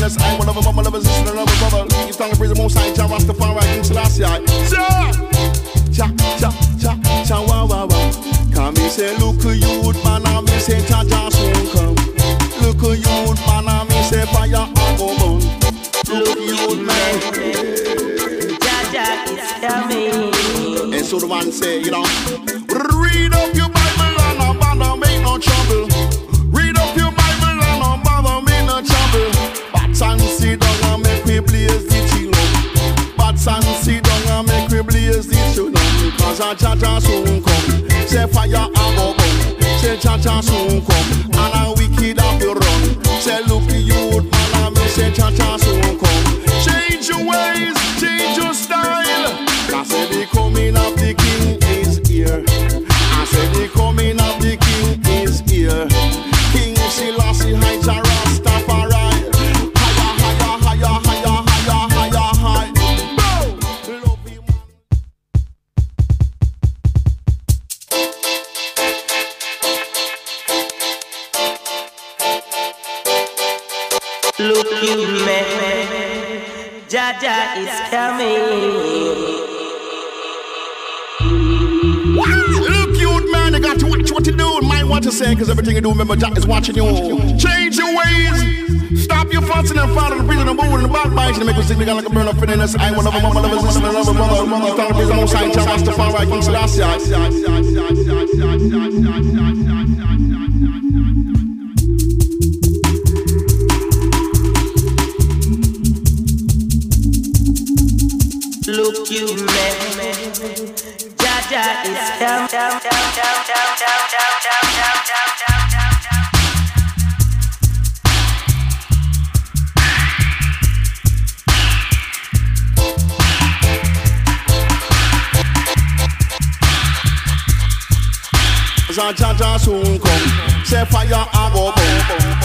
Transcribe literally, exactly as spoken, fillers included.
finest. I one of them, my lovers, sister, another brother. You tongue and praise the most high, Jah Rastafari, King Selassie. Jah, Jah, Jah, Jah, Jah, wow, wow, wow. Come me say, look a youth man, and me say, Jah Jah soon come. Look a youth man, and me say, fire and go burn. Look youth man, Jah Jah is coming. And so the man say, you know, read up your Bible and no bother make no trouble. Read up your Bible and no bother make no trouble. Bats and sit down and make we blaze the children. Bats and sit down and make we blaze the children. Because a Jah Jah soon come. Say fire and go burn. Say Jah Jah soon come. And a wicked have you run. Say look the youth man and me say Jah Jah soon come. Change your ways, change your style. I said the coming of the king is here. I said the coming of the king is here. King Selassie, high Jah Rastafari. Higher, higher, higher, higher, higher, higher, high. Love you, man. Look you man, Jah Jah is coming. Look you man, you got to watch what you do. Mind what you say, cause everything you do, remember Jah is watching you. Change your ways. Stop your fussing and follow the breathing and moving and the backbiting and make us think they got like a burn up in us. I want to love my lovers, listen to another brother. You stand to praise the most high, Jah Rastafari, King Selassie. Look you man, Jah Jah is coming. Down, down, down, down, down, down, down, down, down, down, down, down. Jah Jah soon come. Say fire and go burn.